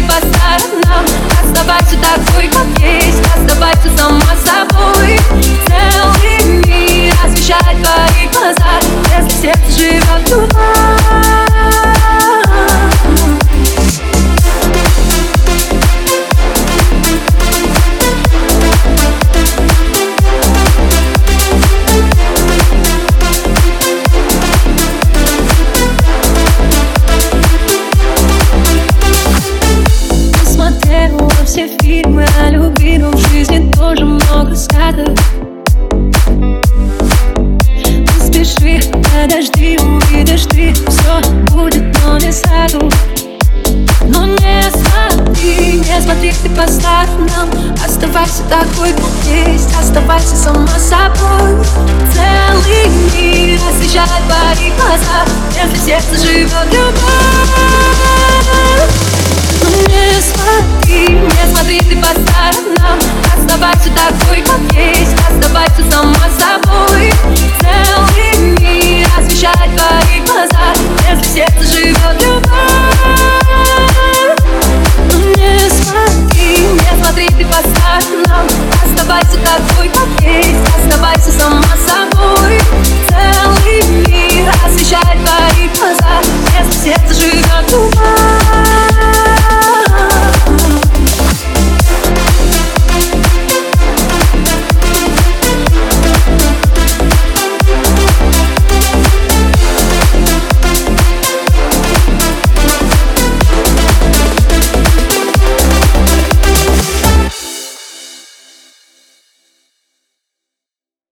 по сторонам. Оставайся такой, как есть, оставайся сама собой. Целый мир освещает твои глаза, если сердце живет туда. Все фильмы о любви, но в жизни тоже много скатов. Не спеши, подожди, увидишь ты, все будет, но не сразу. Но не смотри ты по сторонам. Оставайся такой, как есть, оставайся сама собой. Целый мир освещает твои глаза, если в сердце живет любовь. Не смотри ты по сторонам. Оставайся такой, как есть.